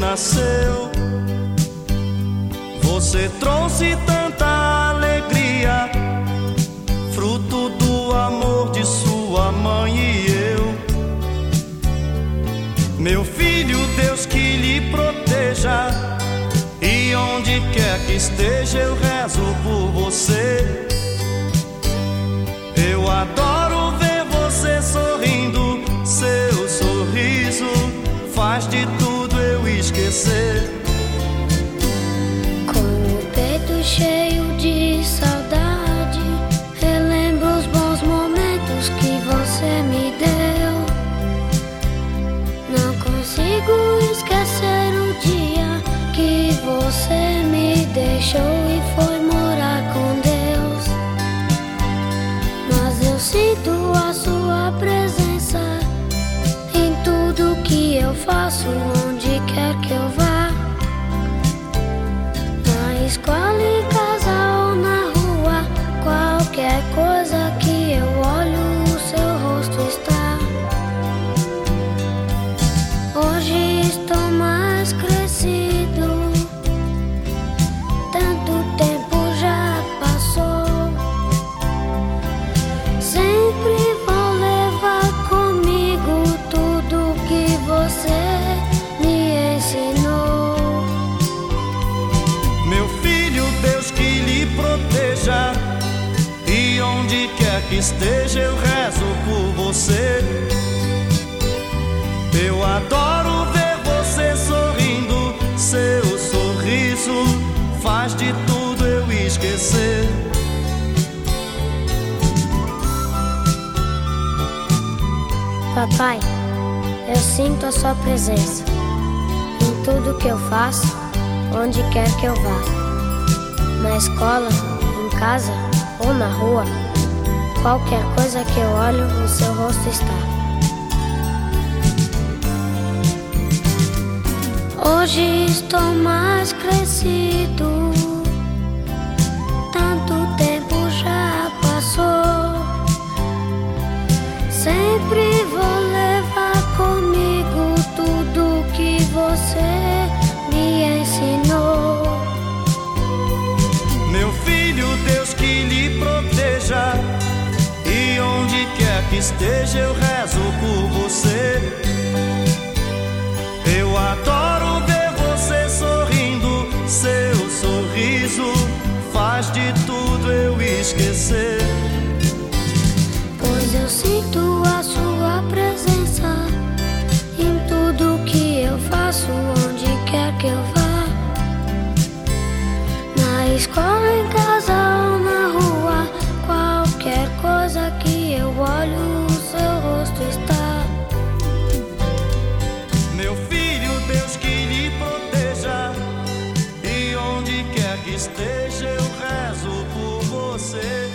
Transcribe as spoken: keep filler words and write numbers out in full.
nasceu. Você trouxe tanta alegria, fruto do amor de sua mãe e eu. Meu filho, Deus que lhe proteja, e onde quer que esteja eu rezo por você. Eu adoro ver você sorrindo, seu sorriso faz de tudo eu esquecer. Com o peito cheio de saudade, relembro os bons momentos que você me deu. Não consigo esquecer o dia que você me deixou e foi morar com Deus. Mas eu sinto a sua presença em tudo que eu faço, onde quer que eu vá. Na escola, em casa ou na rua, qualquer coisa que eu olho, o seu rosto está. Hoje estou mais crescido, tanto tempo já passou. Sempre vou levar comigo tudo que você me ensinou. Meu filho, Deus que lhe proteja, e onde quer que esteja eu rezo por você. Eu adoro ver você sorrindo, seu sorriso faz de tudo eu esquecer. Papai, eu sinto a sua presença em tudo que eu faço, onde quer que eu vá. Na escola, em casa ou na rua, qualquer coisa que eu olho, o seu rosto está. Hoje estou mais crescido, tanto tempo já passou. Sempre vou levar comigo tudo que você me ensinou. Meu filho, Deus que lhe proteja, e onde quer que esteja eu rezo por você. Eu adoro ver você sorrindo, seu sorriso faz de tudo eu esquecer. Pois eu sinto a sua presença em tudo que eu faço, onde quer que eu vá. Na escola, em casa ou na rua, qualquer coisa que eu olho, o seu rosto está. Meu filho, Deus que lhe proteja, e onde quer que esteja eu rezo por você.